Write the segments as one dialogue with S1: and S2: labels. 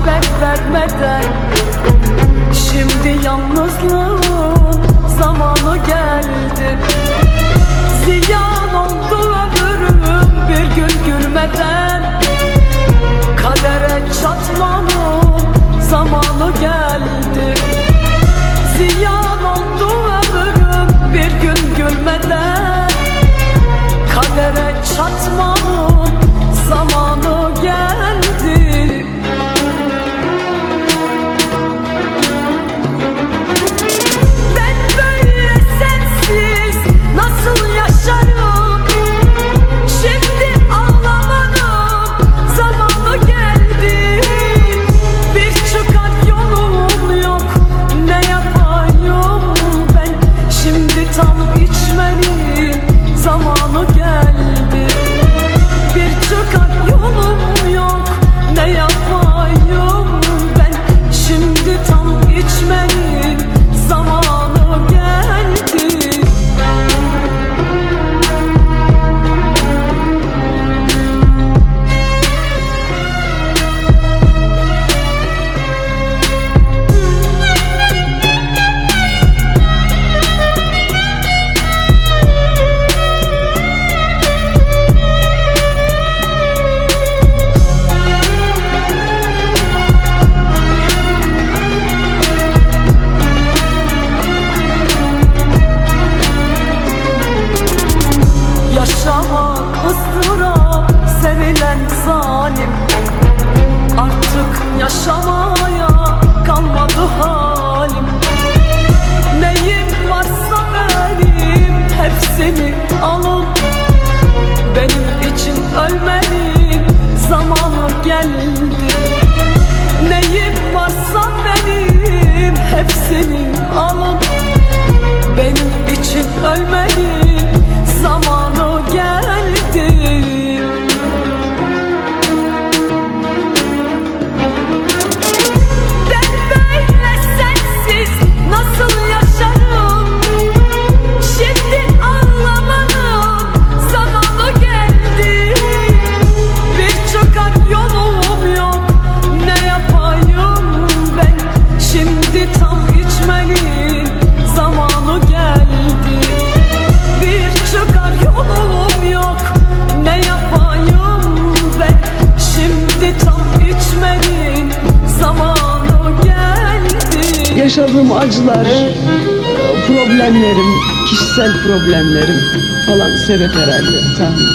S1: haber vermeden. Şimdi yalnızlığın zamanı geldi. Ziyan oldu ömrüm bir gün gülmeden. Kadere çatmanın zamanı geldi. Ziyan oldu ömrüm bir gün gülmeden. Kadere çatmanın zamanı geldi. Ben böyle sensiz nasıl yaşarım? Şimdi ağlamanın zamanı geldi. Bir çıkar yolum yok, ne yapayım ben? Şimdi tam içmenin zamanı geldi. Bir çıkar yolum yok, ne yapayım ben? Şimdi tam içmenin zamanı geldi. Yaşamak ıstırap, sevilen zalim. Artık yaşamaya kalmadı halim. Neyim varsa benim hepsini alın. Benim için ölmenin zamanı geldi. Neyim varsa benim hepsini alın. Benim için ölmenin zamanı geldi. Ben böyle sensiz nasıl yaşarım? Şimdi ağlamanın zamanı geldi. Bir çıkar yolum yok, ne yapayım ben? Şimdi tam içmenin zamanı geldi. Bir çıkar yolum yok, ne yapayım ben? Şimdi tam içmenin zamanı geldi.
S2: Yaşadığım acılar, problemlerim, kişisel problemlerim falan sebep herhalde, tahmin.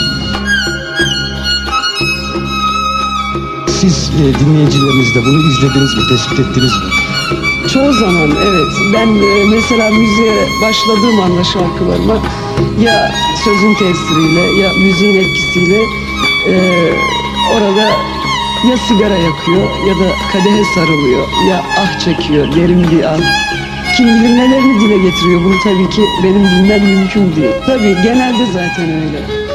S3: Siz dinleyicileriniz de bunu izlediniz mi, tespit ettiniz mi?
S2: Çoğu zaman evet. Ben mesela müziğe başladığım anda şarkılarıma ya sözün tesiriyle ya müziğin etkisiyle orada ya sigara yakıyor ya da kadehe sarılıyor ya ah çekiyor, derin bir ah. Kim bilir nelerini dile getiriyor, bunu tabii ki benim bilmem mümkün değil. Tabii genelde zaten öyle.